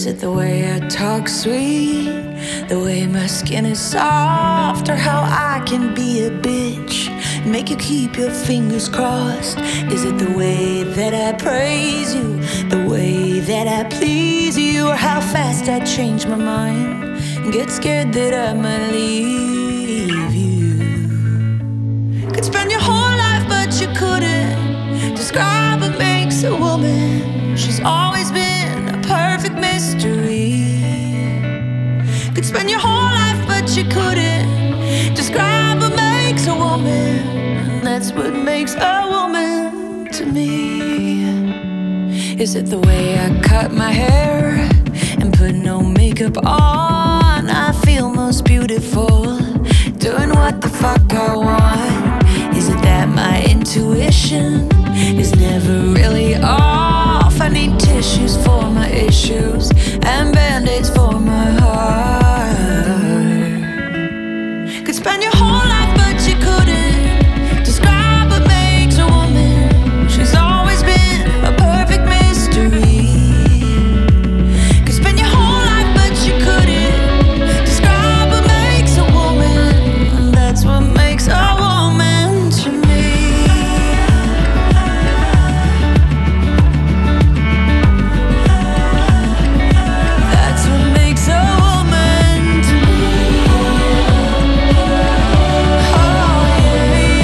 it the way I talk sweet? The way my skin is soft? Or how I can be a bitch and make you keep your fingers crossed? Is it the way that I praise you? The way that I please you? Or how fast I change my mind and get scared that I might leave you? Could spend your whole life but you couldn't describe what makes a woman. She's always been a perfect mystery. Could spend your whole life but you couldn't describe what makes a woman. And that's what makes a woman to me. Is it the way I cut my hair and put no makeup on? I feel most beautiful doing what the fuck I want. Is it that my intuition is never really off? I need tissues for my issues and band-aids for my heart. Could spend your whole life but you couldn't describe what makes a woman. She's always been a perfect mystery. Could spend your whole life but you couldn't describe what makes a woman. That's what makes a woman to me. That's what makes a woman to me. Oh yeah,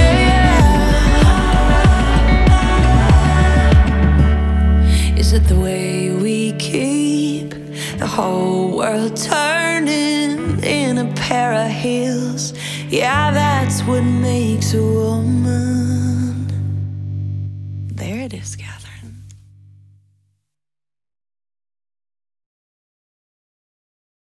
yeah. Is it the way we keep the whole world turning in a pair of heels? Yeah, that's what makes a woman. There it is, Catherine.